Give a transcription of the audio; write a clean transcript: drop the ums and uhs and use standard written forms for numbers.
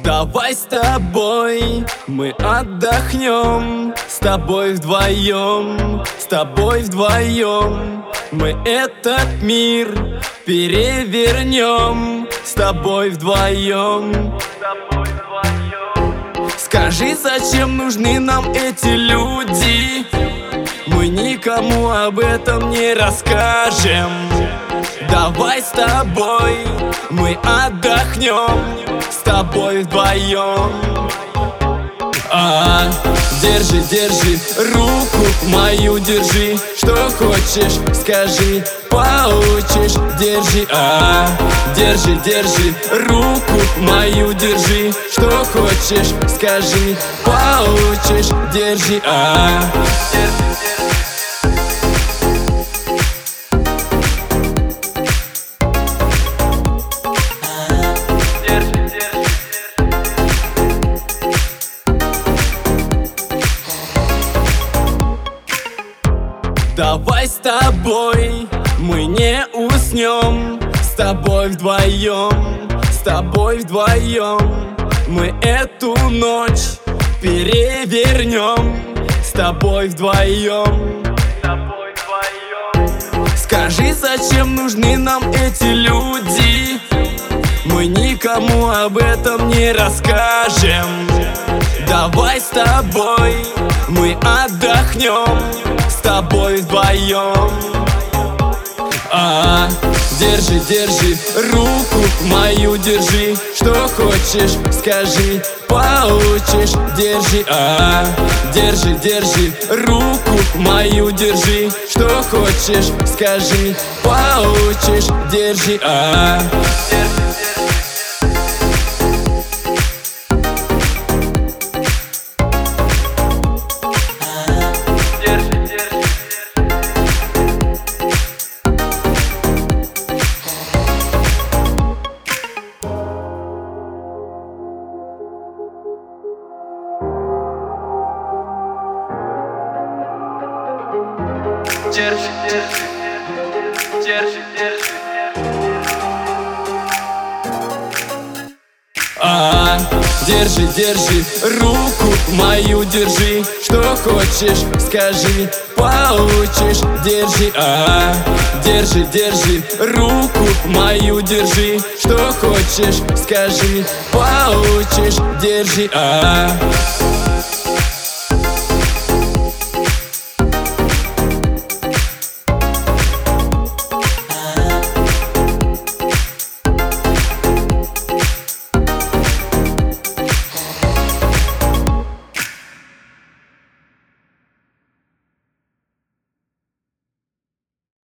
Давай с тобой мы отдохнем, с тобой вдвоем, с тобой вдвоем. Мы этот мир перевернем, с тобой вдвоем. Скажи, зачем нужны нам эти люди? Мы никому об этом не расскажем. Давай с тобой мы отдохнем, с тобой вдвоем. Держи, держи, руку мою держи. Что хочешь, скажи, получишь. Держи, держи, держи, руку мою держи. Что хочешь, скажи, получишь. Держи, Давай с тобой мы не уснем, с тобой вдвоем, с тобой вдвоем. Мы эту ночь перевернем, с тобой вдвоем. Скажи, зачем нужны нам эти люди? Мы никому об этом не расскажем. Давай с тобой мы отдохнем, с тобой вдвоем. Держи, держи, руку мою держи. Что хочешь, скажи, получишь. Держи, держи, держи, руку мою держи. Что хочешь, скажи, получишь. Держи, Держи, держи, держи, держи. Держи, держи, руку мою держи. Что хочешь, скажи, получишь. Держи, держи, держи, руку мою держи. Что хочешь, скажи, получишь. Держи,